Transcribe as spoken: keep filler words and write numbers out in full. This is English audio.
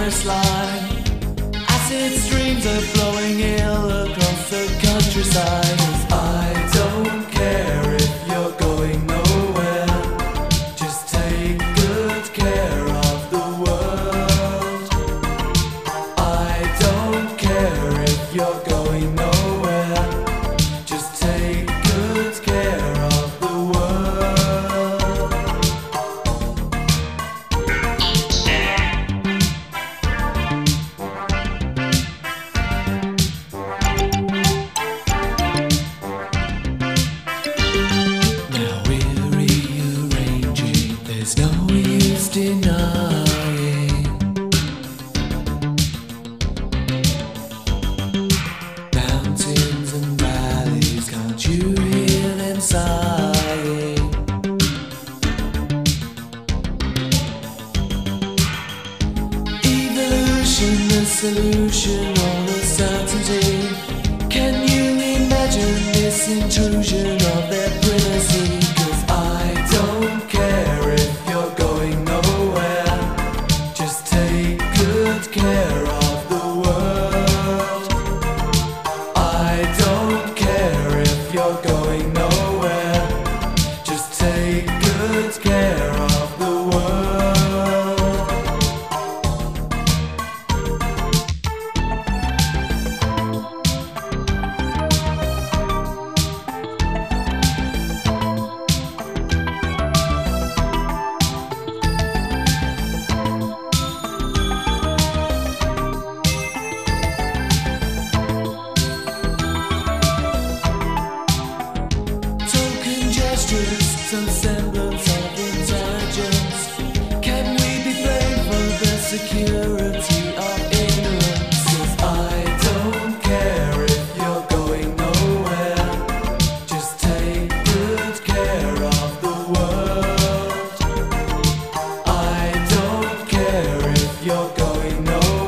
coastline. Acid streams are flowing ill across the countryside. 'Cause I don't care if you're going nowhere. Just take good care of the world. I don't care if you're going nowhere. Just take good care of the world. Now we're rearranging, there's no use denying. Mountains and valleys, can't you hear them sighing? Evolution, the solution, or the certainty. Can you imagine this intrusion of their privacy? 'Cause I don't care if you're going nowhere. Just take good care of the world. I don't care if you're going nowhere. Just take good care of the world. Token gestures, some semblance of intelligence. Can we be blamed for the security of ignorance? 'Cause I don't care if you're going nowhere. Just take good care of the world. I don't care if you're going nowhere.